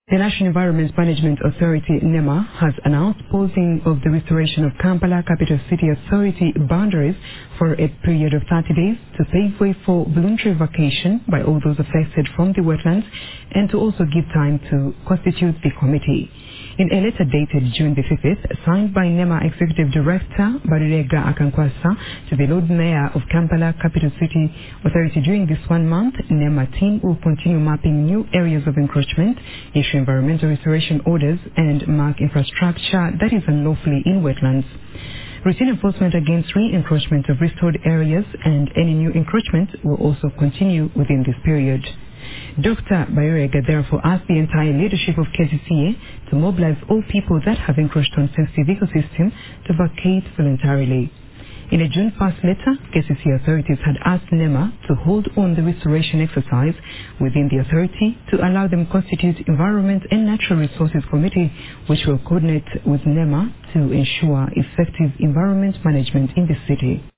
The National Environment Management Authority, NEMA, has announced pausing of the restoration of Kampala Capital City Authority boundaries for a period of 30 days to pave way for voluntary vacation by all those affected from the wetlands and to also give time to constitute the committee. In a letter dated June the 5th, signed by NEMA Executive Director Barirega Akankwasa to the Lord Mayor of Kampala Capital City Authority during this 1 month, NEMA team will continue mapping new areas of encroachment, issue environmental restoration orders, and mark infrastructure that is unlawfully in wetlands. Routine enforcement against re-encroachment of restored areas and any new encroachment will also continue within this period. Dr. Barirega therefore asked the entire leadership of KCCA to mobilize all people that have encroached on sensitive ecosystem to vacate voluntarily. In a June 1st letter, KCCA authorities had asked NEMA to hold on the restoration exercise within the authority to allow them constitute Environment and Natural Resources Committee, which will coordinate with NEMA to ensure effective environment management in the city.